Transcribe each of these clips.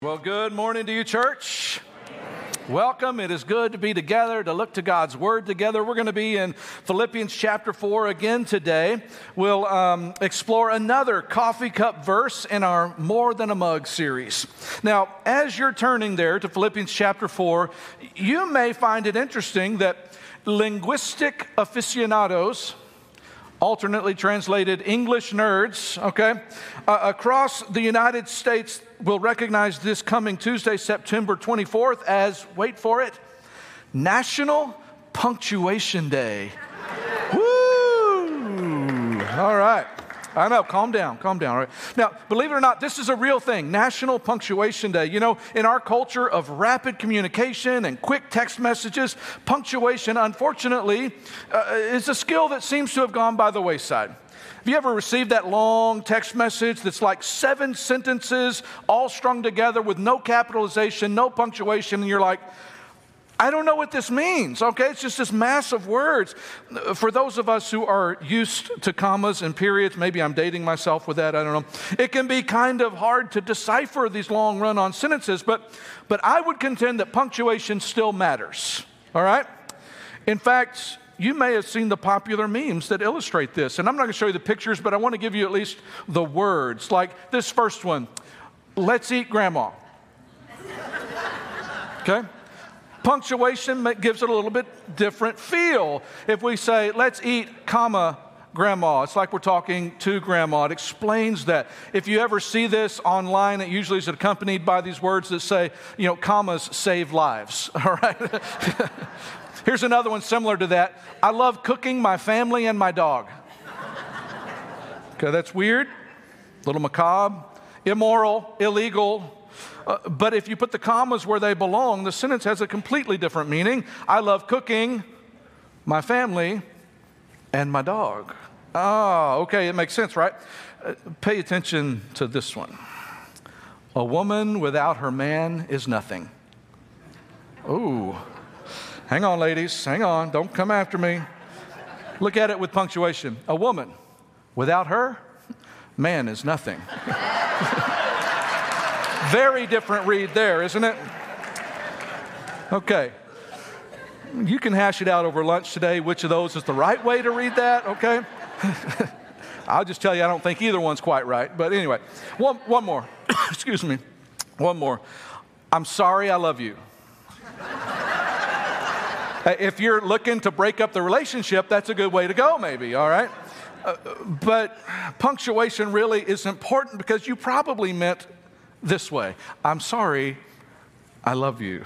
Well, good morning to you, church. Welcome. It is good to be together, to look to God's Word together. We're going to be in Philippians chapter 4 again today. We'll explore another coffee cup verse in our More Than a Mug series. Now, as you're turning there to Philippians chapter 4, you may find it interesting that linguistic aficionados, alternately translated English nerds, across the United States will recognize this coming Tuesday, September 24th as, wait for it, National Punctuation Day. Woo! All right. I know, calm down. All right. Now, believe it or not, this is a real thing, National Punctuation Day. You know, in our culture of rapid communication and quick text messages, punctuation, unfortunately, is a skill that seems to have gone by the wayside. Have you ever received that long text message that's like 7 sentences all strung together with no capitalization, no punctuation, and you're like, I don't know what this means, okay? It's just this mass of words. For those of us who are used to commas and periods, maybe I'm dating myself with that, I don't know. It can be kind of hard to decipher these long run-on sentences, but I would contend that punctuation still matters, all right? In fact, you may have seen the popular memes that illustrate this, and I'm not going to show you the pictures, but I want to give you at least the words, like this first one, let's eat grandma, okay? Punctuation gives it a little bit different feel. If we say, let's eat, comma, grandma, it's like we're talking to grandma. It explains that. If you ever see this online, it usually is accompanied by these words that say, you know, commas save lives, all right? Here's another one similar to that. I love cooking my family and my dog. Okay, that's weird, a little macabre, immoral, illegal. But if you put the commas where they belong, the sentence has a completely different meaning. I love cooking my family and my dog. Oh, okay, it makes sense, right? Pay attention to this one. A woman without her man is nothing. Ooh. Hang on, ladies. Hang on. Don't come after me. Look at it with punctuation. A woman without her man is nothing. Very different read there, isn't it? Okay. You can hash it out over lunch today, which of those is the right way to read that, okay? I'll just tell you, I don't think either one's quite right. But anyway, one more. Excuse me. One more. I'm sorry, I love you. If you're looking to break up the relationship, that's a good way to go, maybe, all right? But punctuation really is important because you probably meant this way. I'm sorry, I love you.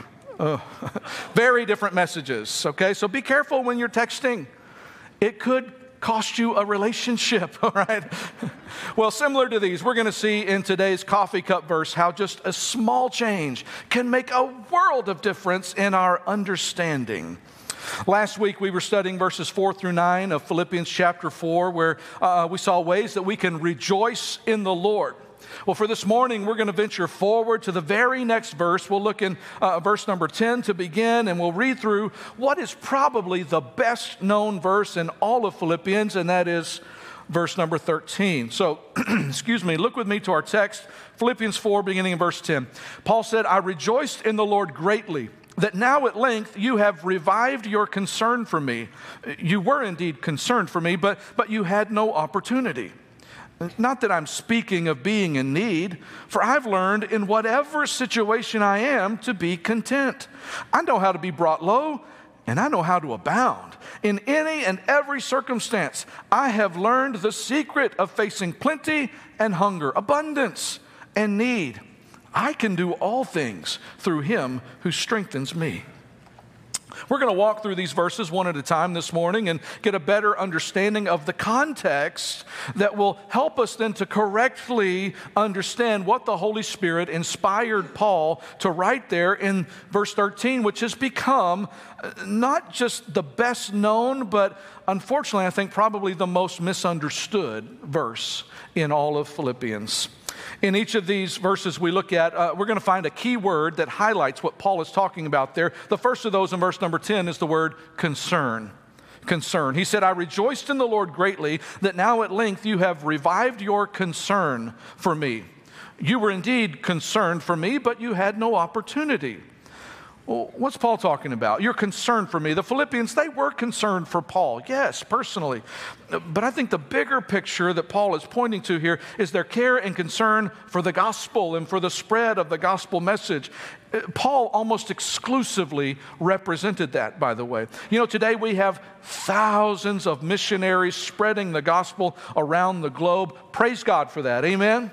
Very different messages, okay? So be careful when you're texting. It could cost you a relationship, all right? Well, similar to these, we're going to see in today's coffee cup verse how just a small change can make a world of difference in our understanding. Last week, we were studying verses 4 through 9 of Philippians chapter 4, where we saw ways that we can rejoice in the Lord. Well, for this morning, we're going to venture forward to the very next verse. We'll look in verse number 10 to begin, and we'll read through what is probably the best known verse in all of Philippians, and that is verse number 13. So, look with me to our text, Philippians 4, beginning in verse 10. Paul said, I rejoiced in the Lord greatly, that now at length you have revived your concern for me. You were indeed concerned for me, but you had no opportunity. Not that I'm speaking of being in need, for I've learned in whatever situation I am to be content. I know how to be brought low, and I know how to abound. In any and every circumstance, I have learned the secret of facing plenty and hunger, abundance and need. I can do all things through him who strengthens me. We're going to walk through these verses one at a time this morning and get a better understanding of the context that will help us then to correctly understand what the Holy Spirit inspired Paul to write there in verse 13, which has become not just the best known, but unfortunately, I think probably the most misunderstood verse in all of Philippians. In each of these verses we look at, we're going to find a key word that highlights what Paul is talking about there. The first of those in verse number 10 is the word concern. Concern. He said, I rejoiced in the Lord greatly that now at length you have revived your concern for me. You were indeed concerned for me, but you had no opportunity. Well, what's Paul talking about? You're concerned for me. The Philippians, they were concerned for Paul, yes, personally. But I think the bigger picture that Paul is pointing to here is their care and concern for the gospel and for the spread of the gospel message. Paul almost exclusively represented that, by the way. You know, today we have thousands of missionaries spreading the gospel around the globe. Praise God for that, amen?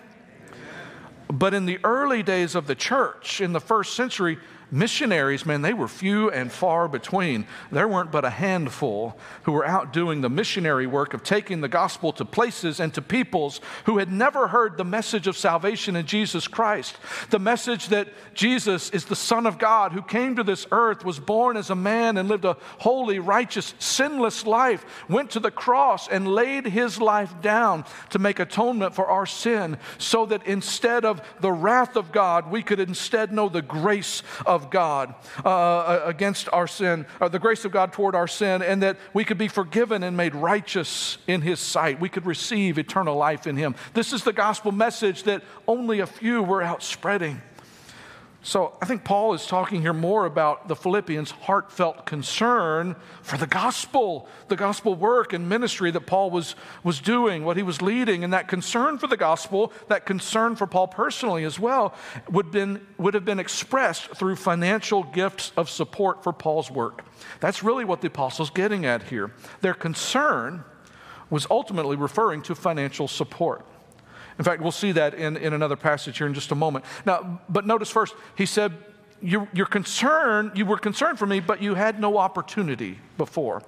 But in the early days of the church, in the first century, missionaries, man, they were few and far between. There weren't but a handful who were out doing the missionary work of taking the gospel to places and to peoples who had never heard the message of salvation in Jesus Christ. The message that Jesus is the Son of God who came to this earth, was born as a man and lived a holy, righteous, sinless life, went to the cross and laid his life down to make atonement for our sin, so that instead of the wrath of God, we could instead know the grace of God against our sin, the grace of God toward our sin, and that we could be forgiven and made righteous in his sight. We could receive eternal life in him. This is the gospel message that only a few were out spreading. So I think Paul is talking here more about the Philippians' heartfelt concern for the gospel work and ministry that Paul was doing, what he was leading. And that concern for the gospel, that concern for Paul personally as well, would have been expressed through financial gifts of support for Paul's work. That's really what the apostle's getting at here. Their concern was ultimately referring to financial support. In fact, we'll see that in another passage here in just a moment. Now, but notice first, he said, you were concerned for me, but you had no opportunity before.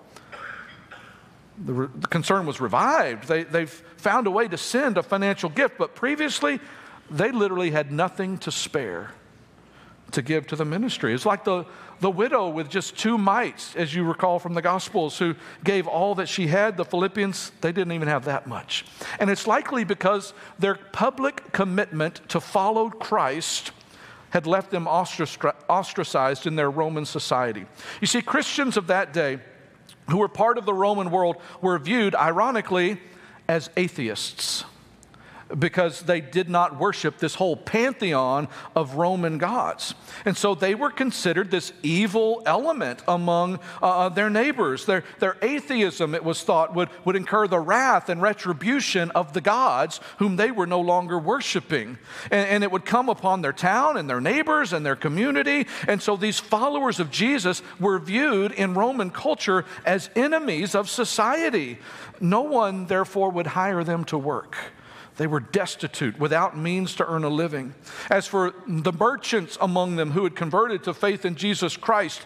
The concern was revived. They've found a way to send a financial gift, but previously, they literally had nothing to spare to give to the ministry. It's like the widow with just 2 mites, as you recall from the Gospels, who gave all that she had. The Philippians, they didn't even have that much. And it's likely because their public commitment to follow Christ had left them ostracized in their Roman society. You see, Christians of that day who were part of the Roman world were viewed, ironically, as atheists, because they did not worship this whole pantheon of Roman gods. And so they were considered this evil element among their neighbors. Their atheism, it was thought, would incur the wrath and retribution of the gods whom they were no longer worshiping. And it would come upon their town and their neighbors and their community. And so these followers of Jesus were viewed in Roman culture as enemies of society. No one, therefore, would hire them to work. They were destitute, without means to earn a living. As for the merchants among them who had converted to faith in Jesus Christ,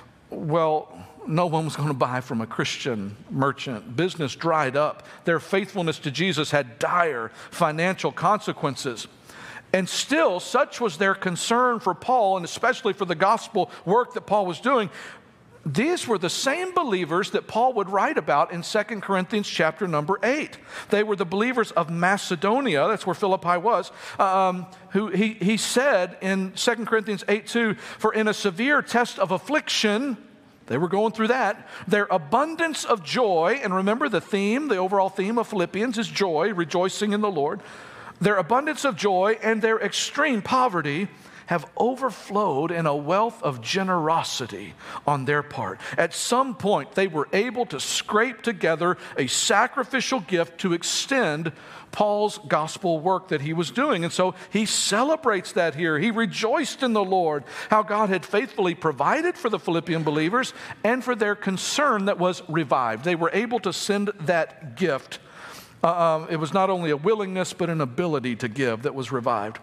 well, no one was going to buy from a Christian merchant. Business dried up. Their faithfulness to Jesus had dire financial consequences. And still, such was their concern for Paul, and especially for the gospel work that Paul was doing. These were the same believers that Paul would write about in 2 Corinthians chapter number 8. They were the believers of Macedonia, that's where Philippi was, who he said in 2 Corinthians 8:2, for in a severe test of affliction, they were going through that, their abundance of joy, and remember the overall theme of Philippians is joy, rejoicing in the Lord, their abundance of joy and their extreme poverty have overflowed in a wealth of generosity on their part. At some point, they were able to scrape together a sacrificial gift to extend Paul's gospel work that he was doing. And so he celebrates that here. He rejoiced in the Lord, how God had faithfully provided for the Philippian believers and for their concern that was revived. They were able to send that gift. It was not only a willingness, but an ability to give that was revived.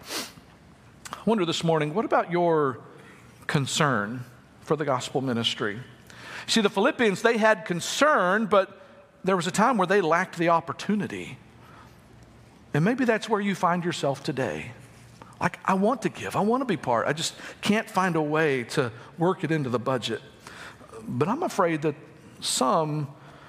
I wonder this morning, what about your concern for the gospel ministry? See, the Philippians, they had concern, but there was a time where they lacked the opportunity. And maybe that's where you find yourself today. Like, I want to give, I want to be part. I just can't find a way to work it into the budget. But I'm afraid that some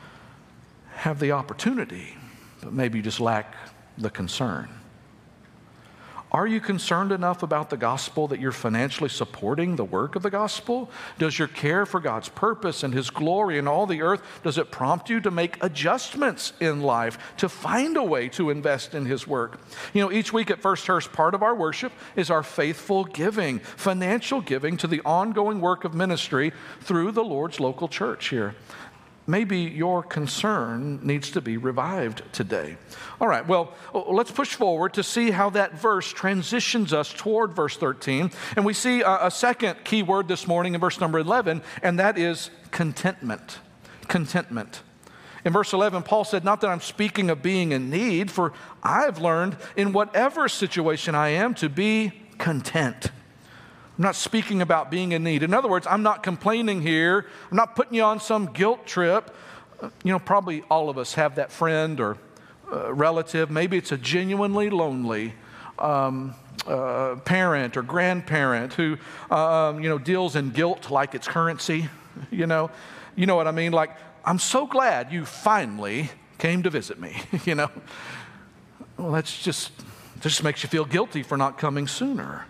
have the opportunity, but maybe just lack the concern. Are you concerned enough about the gospel that you're financially supporting the work of the gospel? Does your care for God's purpose and His glory in all the earth, does it prompt you to make adjustments in life to find a way to invest in His work? Each week at First Hearst, part of our worship is our faithful giving, financial giving to the ongoing work of ministry through the Lord's local church here. Maybe your concern needs to be revived today. All right, well, let's push forward to see how that verse transitions us toward verse 13. And we see a second key word this morning in verse number 11, and that is contentment. Contentment. In verse 11, Paul said, "Not that I'm speaking of being in need, for I've learned in whatever situation I am to be content." I'm not speaking about being in need. In other words, I'm not complaining here. I'm not putting you on some guilt trip. Probably all of us have that friend or relative. Maybe it's a genuinely lonely parent or grandparent who, deals in guilt like it's currency. You know what I mean? Like, I'm so glad you finally came to visit me. Well, that's just makes you feel guilty for not coming sooner.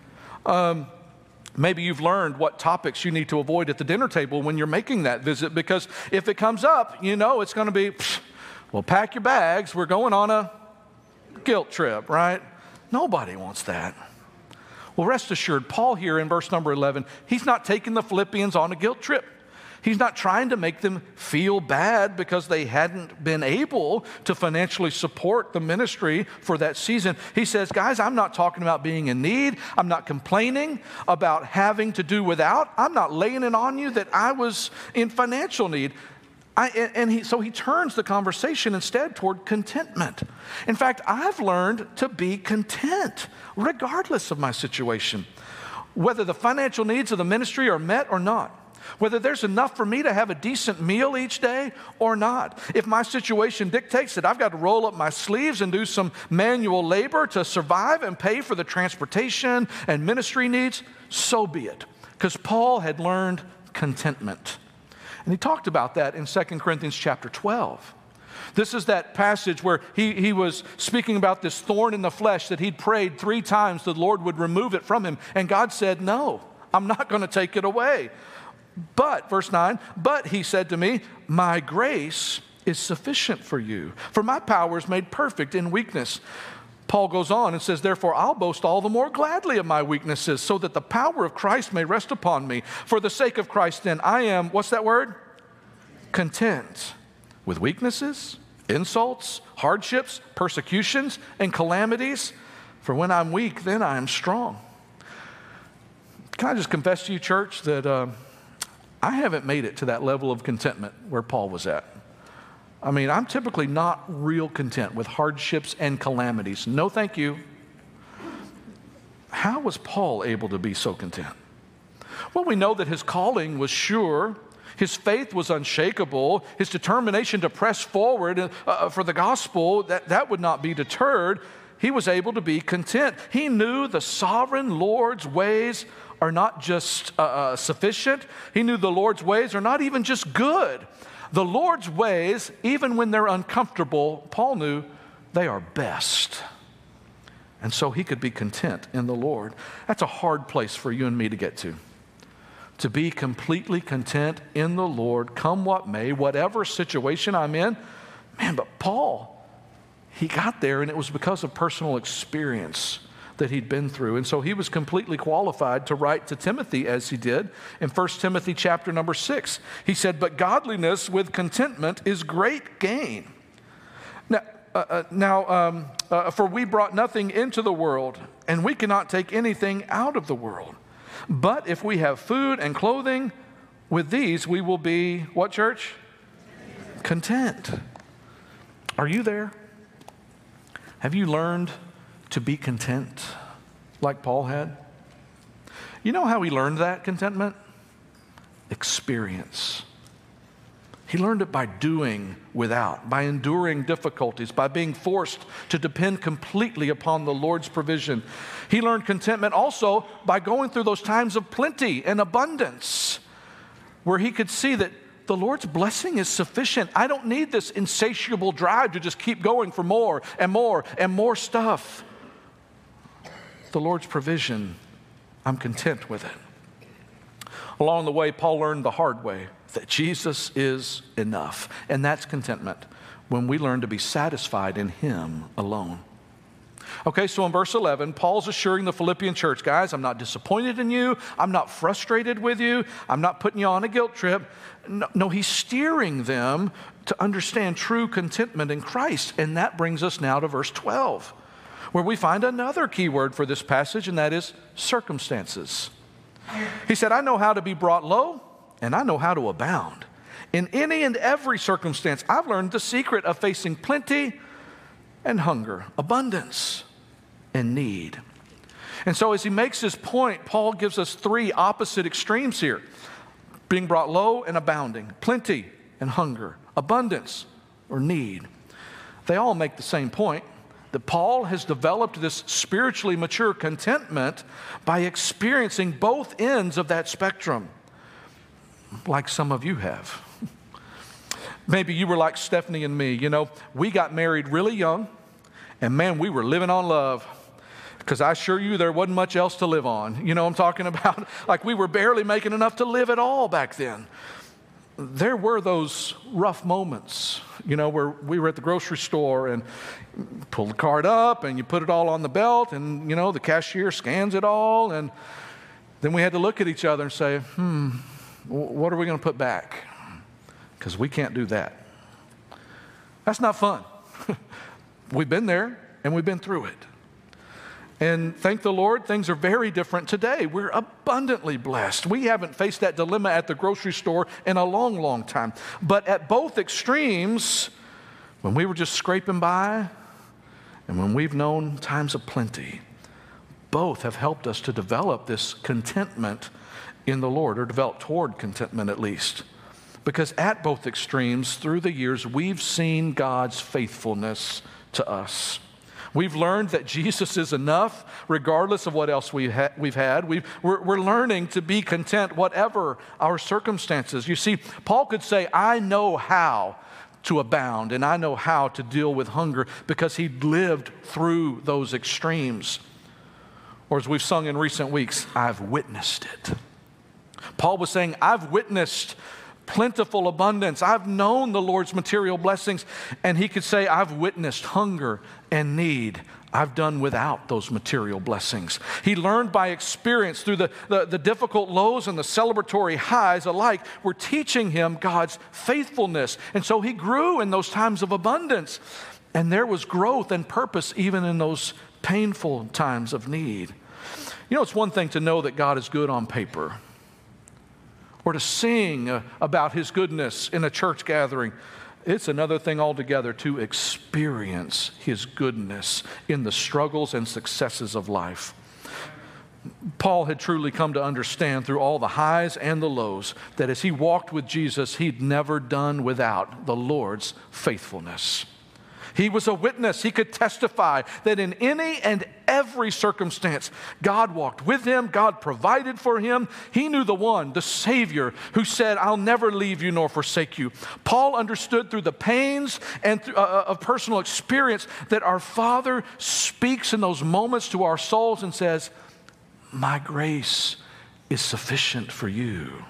Maybe you've learned what topics you need to avoid at the dinner table when you're making that visit, because if it comes up, it's going to be, well, pack your bags, we're going on a guilt trip, right? Nobody wants that. Well, rest assured, Paul here in verse number 11, he's not taking the Philippians on a guilt trip. He's not trying to make them feel bad because they hadn't been able to financially support the ministry for that season. He says, guys, I'm not talking about being in need. I'm not complaining about having to do without. I'm not laying it on you that I was in financial need. So he turns the conversation instead toward contentment. In fact, I've learned to be content regardless of my situation, whether the financial needs of the ministry are met or not. Whether there's enough for me to have a decent meal each day or not. If my situation dictates that I've got to roll up my sleeves and do some manual labor to survive and pay for the transportation and ministry needs, so be it. Because Paul had learned contentment. And he talked about that in 2 Corinthians chapter 12. This is that passage where he was speaking about this thorn in the flesh that he'd prayed 3 times the Lord would remove it from him. And God said, no, I'm not going to take it away. But, verse 9, but he said to me, my grace is sufficient for you, for my power is made perfect in weakness. Paul goes on and says, therefore I'll boast all the more gladly of my weaknesses, so that the power of Christ may rest upon me. For the sake of Christ then, I am, what's that word? Content with weaknesses, insults, hardships, persecutions, and calamities. For when I'm weak, then I am strong. Can I just confess to you, church, that I haven't made it to that level of contentment where Paul was at. I mean, I'm typically not real content with hardships and calamities. No, thank you. How was Paul able to be so content? Well, we know that his calling was sure. His faith was unshakable. His determination to press forward for the gospel, that would not be deterred. He was able to be content. He knew the sovereign Lord's ways are not just sufficient. He knew the Lord's ways are not even just good. The Lord's ways, even when they're uncomfortable, Paul knew they are best. And so he could be content in the Lord. That's a hard place for you and me to get to. To be completely content in the Lord, come what may, whatever situation I'm in. Man, but Paul, he got there, and it was because of personal experience that he'd been through. And so he was completely qualified to write to Timothy as he did in 1 Timothy chapter number 6. He said, but godliness with contentment is great gain. For we brought nothing into the world, and we cannot take anything out of the world. But if we have food and clothing, with these we will be, what, church? Content. Are you there? Have you learned to be content like Paul had? You know how he learned that contentment? Experience. He learned it by doing without, by enduring difficulties, by being forced to depend completely upon the Lord's provision. He learned contentment also by going through those times of plenty and abundance, where he could see that the Lord's blessing is sufficient. I don't need this insatiable drive to just keep going for more and more and more stuff. the Lord's provision, I'm content with it. Along the way, Paul learned the hard way that Jesus is enough. And that's contentment, when we learn to be satisfied in Him alone. Okay, so in verse 11, Paul's assuring the Philippian church, guys, I'm not disappointed in you. I'm not frustrated with you. I'm not putting you on a guilt trip. No, he's steering them to understand true contentment in Christ. And that brings us now to verse 12, where we find another key word for this passage, and that is circumstances. He said, I know how to be brought low, and I know how to abound. In any and every circumstance, I've learned the secret of facing plenty and hunger, abundance and need. And so as he makes his point, Paul gives us three opposite extremes here: being brought low and abounding, plenty and hunger, abundance or need. They all make the same point, that Paul has developed this spiritually mature contentment by experiencing both ends of that spectrum, like some of you have. Maybe you were like Stephanie and me. You know, we got married really young, and man, we were living on love, because I assure you there wasn't much else to live on. You know what I'm talking about? Like, we were barely making enough to live at all back then. There were those rough moments, you know, where we were at the grocery store and pull the cart up and you put it all on the belt, and, you know, the cashier scans it all, and then we had to look at each other and say, what are we going to put back? Because we can't do that. That's not fun. We've been there and we've been through it. And thank the Lord, things are very different today. We're abundantly blessed. We haven't faced that dilemma at the grocery store in a long, long time. But at both extremes, when we were just scraping by and when we've known times of plenty, both have helped us to develop this contentment in the Lord, or develop toward contentment at least. Because at both extremes, through the years, we've seen God's faithfulness to us. We've learned that Jesus is enough, regardless of what else we've had. We're learning to be content, whatever our circumstances. You see, Paul could say, I know how to abound, and I know how to deal with hunger, because he lived through those extremes. Or as we've sung in recent weeks, I've witnessed it. Paul was saying, I've witnessed plentiful abundance. I've known the Lord's material blessings. And he could say, I've witnessed hunger and need. I've done without those material blessings. He learned by experience through the difficult lows and the celebratory highs alike were teaching him God's faithfulness. And so he grew in those times of abundance. And there was growth and purpose even in those painful times of need. You know, it's one thing to know that God is good on paper, or to sing about His goodness in a church gathering. It's another thing altogether to experience His goodness in the struggles and successes of life. Paul had truly come to understand through all the highs and the lows that as he walked with Jesus, he'd never done without the Lord's faithfulness. He was a witness. He could testify that in any and every circumstance, God walked with him. God provided for him. He knew the one, the Savior, who said, I'll never leave you nor forsake you. Paul understood through the pains and of personal experience that our Father speaks in those moments to our souls and says, my grace is sufficient for you.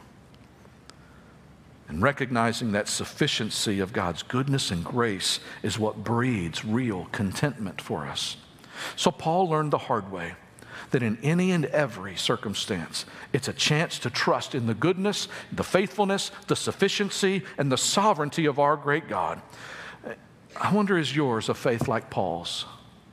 And recognizing that sufficiency of God's goodness and grace is what breeds real contentment for us. So Paul learned the hard way that in any and every circumstance, it's a chance to trust in the goodness, the faithfulness, the sufficiency, and the sovereignty of our great God. I wonder, is yours a faith like Paul's?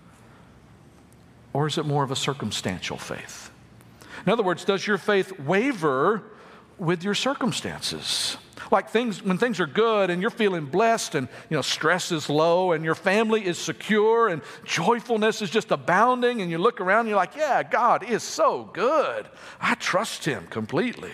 Or is it more of a circumstantial faith? In other words, does your faith waver with your circumstances? Like when things are good and you're feeling blessed and, you know, stress is low and your family is secure and joyfulness is just abounding, and you look around and you're like, yeah, God is so good. I trust Him completely.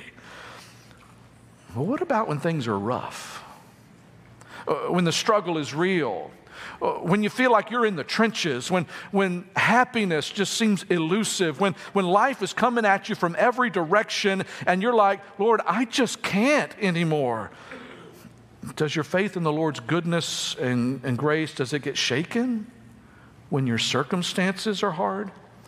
Well, what about when things are rough? When the struggle is real? When you feel like you're in the trenches, when happiness just seems elusive, when life is coming at you from every direction and you're like, Lord, I just can't anymore. Does your faith in the Lord's goodness and grace, does it get shaken when your circumstances are hard?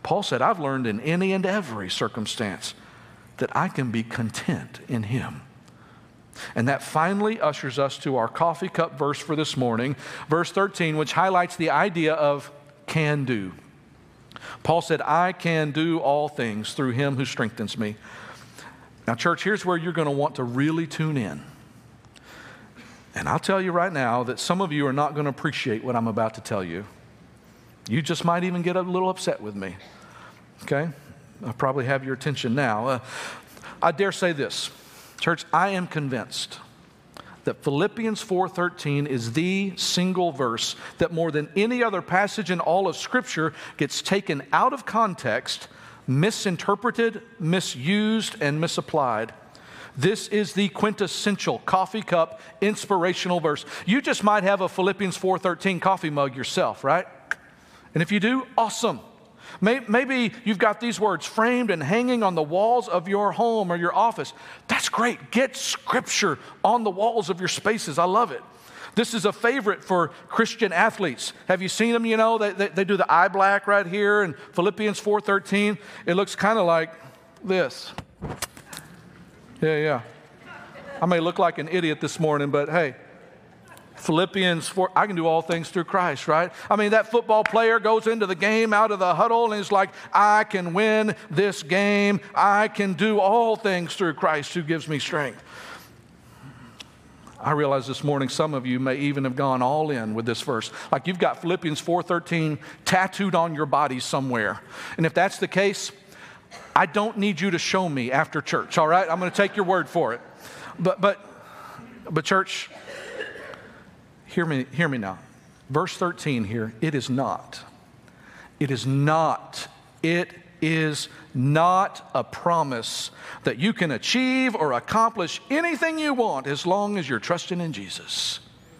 Paul said, I've learned in any and every circumstance that I can be content in him. And that finally ushers us to our coffee cup verse for this morning, verse 13, which highlights the idea of can do. Paul said, I can do all things through him who strengthens me. Now, church, here's where you're going to want to really tune in. And I'll tell you right now that some of you are not going to appreciate what I'm about to tell you. You just might even get a little upset with me. Okay? I probably have your attention now. I dare say this. Church, I am convinced that Philippians 4:13 is the single verse that more than any other passage in all of Scripture gets taken out of context, misinterpreted, misused, and misapplied. This is the quintessential coffee cup inspirational verse. You just might have a Philippians 4:13 coffee mug yourself, right? And if you do, awesome. Maybe you've got these words framed and hanging on the walls of your home or your office. That's great. Get Scripture on the walls of your spaces. I love it. This is a favorite for Christian athletes. Have you seen them? You know, they do the eye black right here in Philippians 4:13. It looks kind of like this. Yeah. I may look like an idiot this morning, but hey, Philippians 4, I can do all things through Christ, right? I mean, that football player goes into the game out of the huddle and is like, I can win this game. I can do all things through Christ who gives me strength. I realize this morning some of you may even have gone all in with this verse. Like you've got Philippians 4:13 tattooed on your body somewhere. And if that's the case, I don't need you to show me after church, all right? I'm going to take your word for it. But church, hear me now. Verse 13 here, it is not a promise that you can achieve or accomplish anything you want as long as you're trusting in Jesus.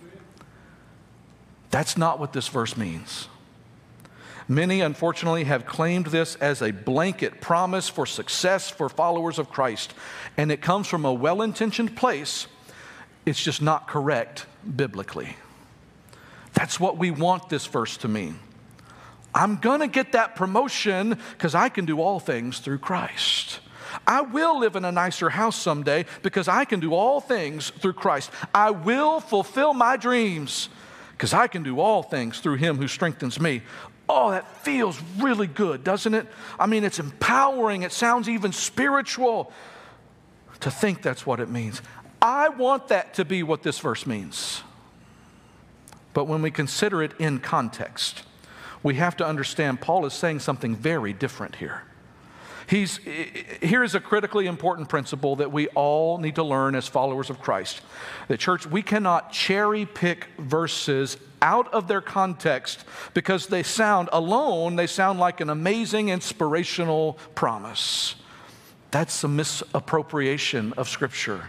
That's not what this verse means. Many, unfortunately, have claimed this as a blanket promise for success for followers of Christ, and it comes from a well-intentioned place. It's just not correct biblically. That's what we want this verse to mean. I'm going to get that promotion because I can do all things through Christ. I will live in a nicer house someday because I can do all things through Christ. I will fulfill my dreams because I can do all things through him who strengthens me. Oh, that feels really good, doesn't it? I mean, it's empowering. It sounds even spiritual to think that's what it means. I want that to be what this verse means. But when we consider it in context, we have to understand Paul is saying something very different here. Here is a critically important principle that we all need to learn as followers of Christ. That, church, we cannot cherry pick verses out of their context because they sound like an amazing, inspirational promise. That's a misappropriation of Scripture.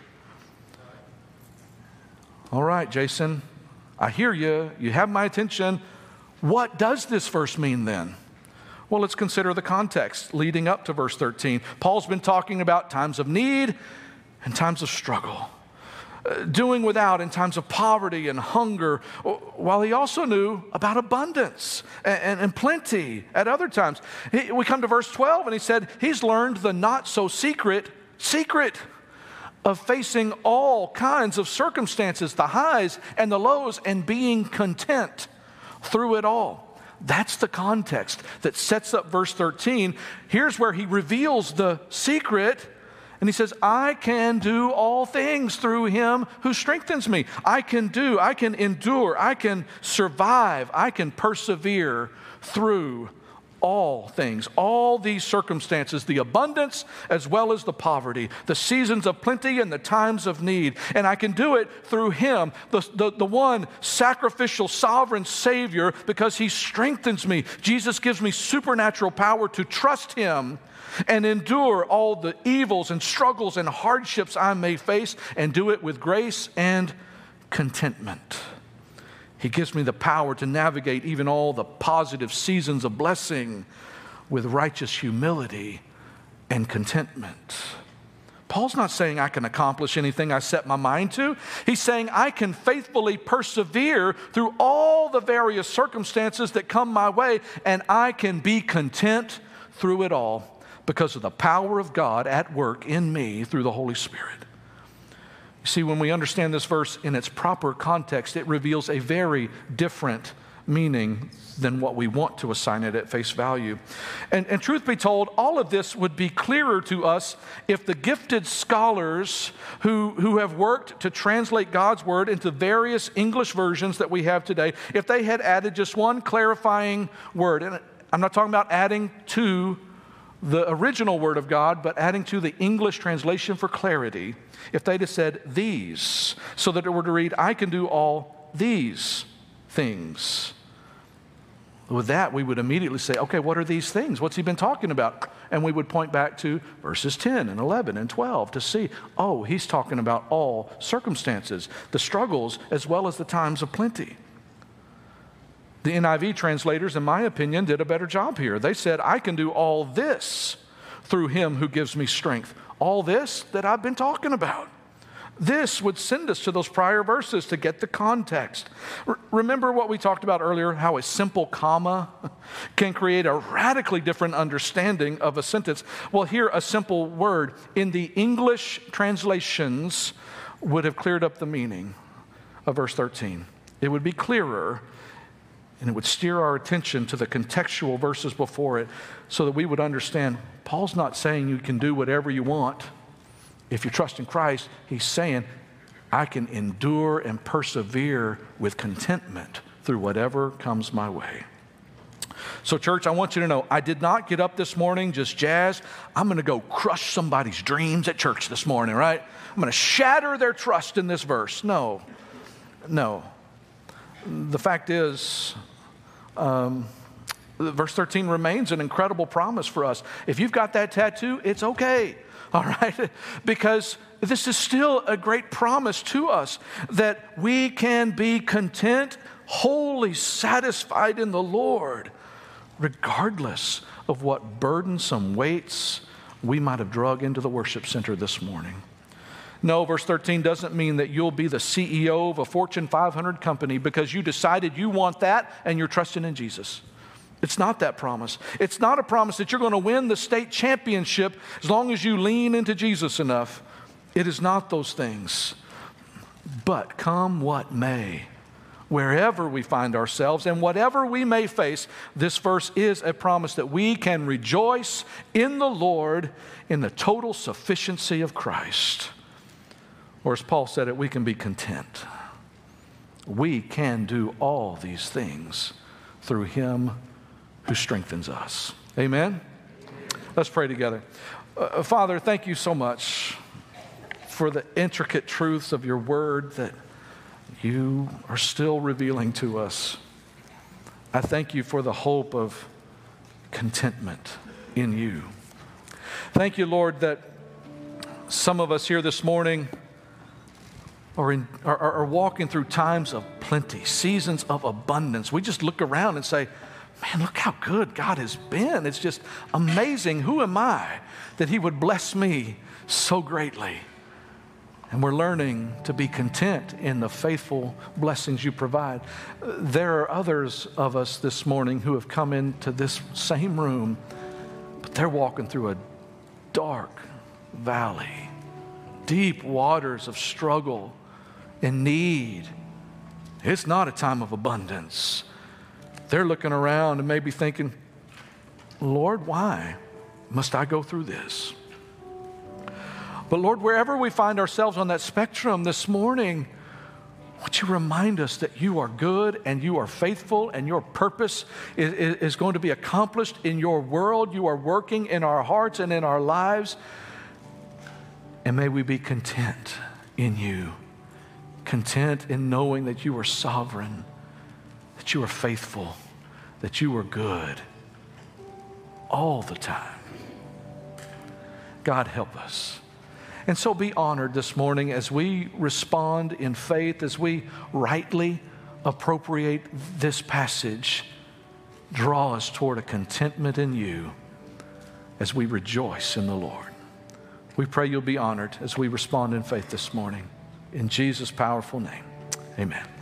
All right, Jason, I hear you. You have my attention. What does this verse mean then? Well, let's consider the context leading up to verse 13. Paul's been talking about times of need and times of struggle, doing without in times of poverty and hunger, while he also knew about abundance and plenty at other times. We come to verse 12 and he said he's learned the not so secret of facing all kinds of circumstances, the highs and the lows, and being content through it all. That's the context that sets up verse 13. Here's where he reveals the secret, and he says, I can do all things through him who strengthens me. I can endure, I can survive, I can persevere through all things, all these circumstances, the abundance as well as the poverty, the seasons of plenty and the times of need. And I can do it through him, the one sacrificial sovereign Savior, because he strengthens me. Jesus gives me supernatural power to trust him and endure all the evils and struggles and hardships I may face, and do it with grace and contentment. He gives me the power to navigate even all the positive seasons of blessing with righteous humility and contentment. Paul's not saying I can accomplish anything I set my mind to. He's saying I can faithfully persevere through all the various circumstances that come my way, and I can be content through it all because of the power of God at work in me through the Holy Spirit. You see, when we understand this verse in its proper context, it reveals a very different meaning than what we want to assign it at face value. And truth be told, all of this would be clearer to us if the gifted scholars who have worked to translate God's word into various English versions that we have today, if they had added just one clarifying word. And I'm not talking about adding to the original word of God, but adding to the English translation for clarity. If they'd have said these, so that it were to read, I can do all these things. With that, we would immediately say, okay, what are these things? What's he been talking about? And we would point back to verses 10 and 11 and 12 to see, oh, he's talking about all circumstances, the struggles as well as the times of plenty. The NIV translators, in my opinion, did a better job here. They said, I can do all this through him who gives me strength. All this that I've been talking about. This would send us to those prior verses to get the context. Remember what we talked about earlier, how a simple comma can create a radically different understanding of a sentence. Well, here a simple word in the English translations would have cleared up the meaning of verse 13. It would be clearer, and it would steer our attention to the contextual verses before it so that we would understand Paul's not saying you can do whatever you want. If you trust in Christ, he's saying, I can endure and persevere with contentment through whatever comes my way. So church, I want you to know, I did not get up this morning just jazzed. I'm going to go crush somebody's dreams at church this morning, right? I'm going to shatter their trust in this verse. No. The fact is, verse 13 remains an incredible promise for us. If you've got that tattoo, it's okay. All right? Because this is still a great promise to us that we can be content, wholly satisfied in the Lord, regardless of what burdensome weights we might have drug into the worship center this morning. No, verse 13 doesn't mean that you'll be the CEO of a Fortune 500 company because you decided you want that and you're trusting in Jesus. It's not that promise. It's not a promise that you're going to win the state championship as long as you lean into Jesus enough. It is not those things. But come what may, wherever we find ourselves and whatever we may face, this verse is a promise that we can rejoice in the Lord in the total sufficiency of Christ. Or as Paul said it, we can be content. We can do all these things through him who strengthens us. Amen? Let's pray together. Father, thank you so much for the intricate truths of your word that you are still revealing to us. I thank you for the hope of contentment in you. Thank you, Lord, that some of us here this morning are walking through times of plenty, seasons of abundance. We just look around and say, man, look how good God has been. It's just amazing. Who am I that he would bless me so greatly? And we're learning to be content in the faithful blessings you provide. There are others of us this morning who have come into this same room, but they're walking through a dark valley, deep waters of struggle and need. It's not a time of abundance. They're looking around and maybe thinking, Lord, why must I go through this? But Lord, wherever we find ourselves on that spectrum this morning, won't you remind us that you are good and you are faithful and your purpose is going to be accomplished in your world. You are working in our hearts and in our lives. And may we be content in you, content in knowing that you are sovereign, that you are faithful, that you are good all the time. God, help us. And so be honored this morning as we respond in faith, as we rightly appropriate this passage. Draw us toward a contentment in you as we rejoice in the Lord. We pray you'll be honored as we respond in faith this morning. In Jesus' powerful name, amen.